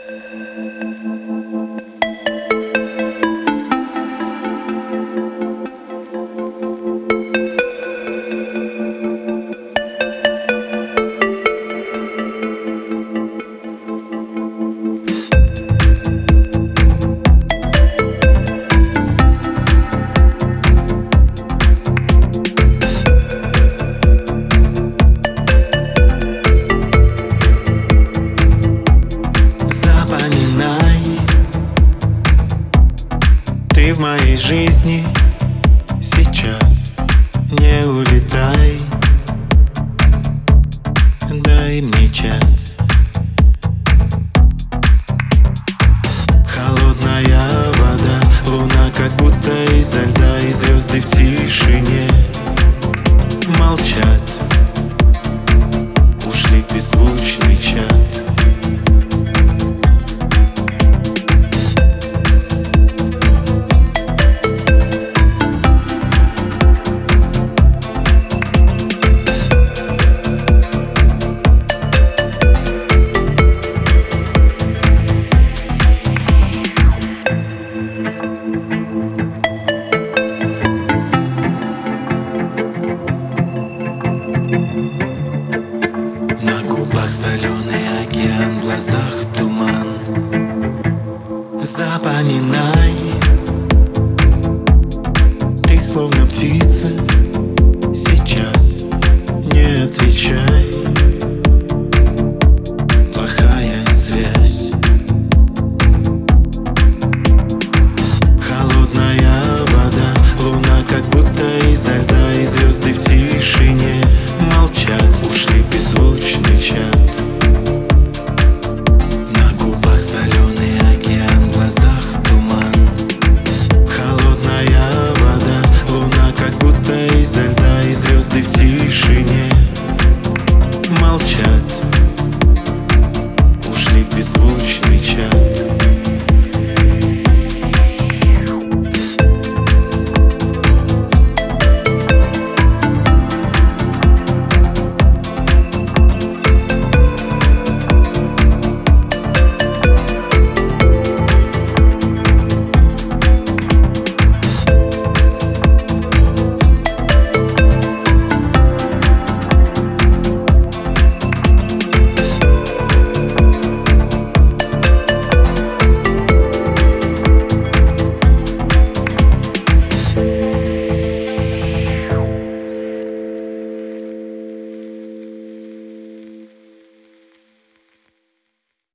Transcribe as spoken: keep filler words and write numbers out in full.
Ты в моей жизни сейчас, не улетай, дай мне час. Холодная вода, луна как будто изо льда, и звезды в тишине молчат, ушли в беззвучный чат. Соленый океан, в глазах туман. Запоминай, ты словно птица, сейчас не отвечай. Плохая связь. Холодная вода, луна как будто изо льда, и звезды в тишине молчат, ушли в беззвучный чат. Соленый океан, в глазах туман. Холодная вода, луна как будто изо льда, и звезды в тишине молчат, ушли в беззвучный чат.